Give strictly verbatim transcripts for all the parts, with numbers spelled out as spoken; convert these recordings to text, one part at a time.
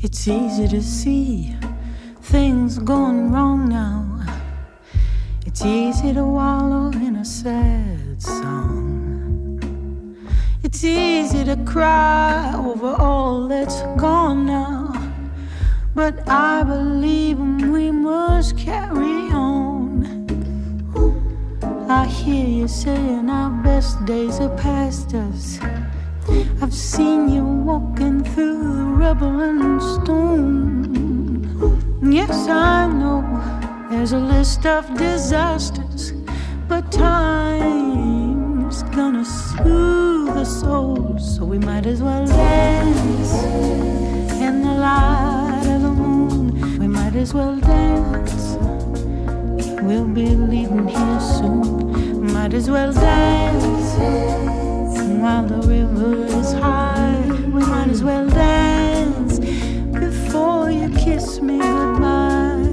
It's easy to see things going wrong now. It's easy to wallow in a sad song. It's easy to cry over all that's gone now. But I believe we must carry on. I hear you saying our best days are past us. I've seen you walking through the rubble and stone. Yes, I know there's a list of disasters, but time's gonna soothe the soul. So we might as well dance in the light of the moon. We might as well dance. We'll be leaving here soon. Might as well dance while the river is high. We might as well dance before you kiss me goodbye.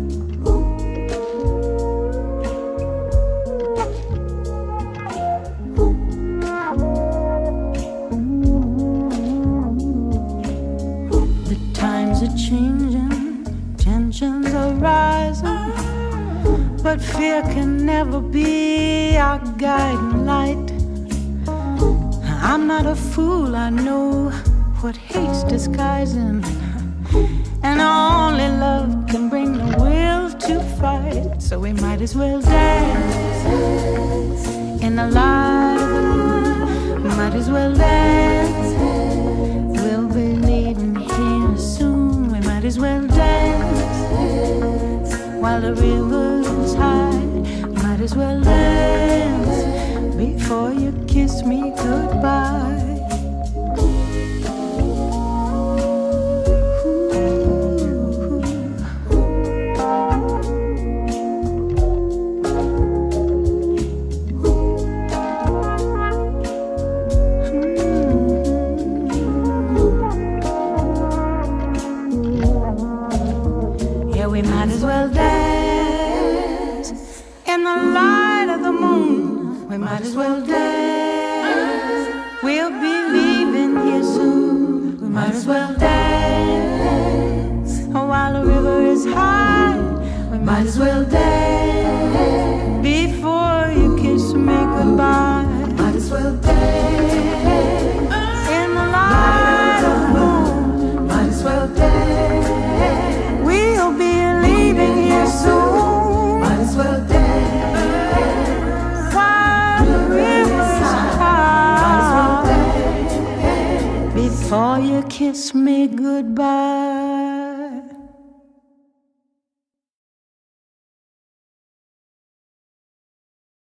The times are changing, tensions are rising, but fear can never be our guiding light. I'm not a fool, I know what hate's disguising, and only love can bring the will to fight. So we might as well dance in the light of the moon. We might as well dance. We'll be leaving here soon. We might as well dance while the river's high. Might as well dance before you kiss me goodbye. Yeah, we might as well dance in the light of the moon. We might as well dance. We'll be leaving here soon. We might as well dance. Oh, while the river is high, we might as well dance before you kiss me goodbye. Might as well dance in the light of the moon. Might as well dance. We'll be leaving here soon. Might as well dance. Before you kiss me goodbye.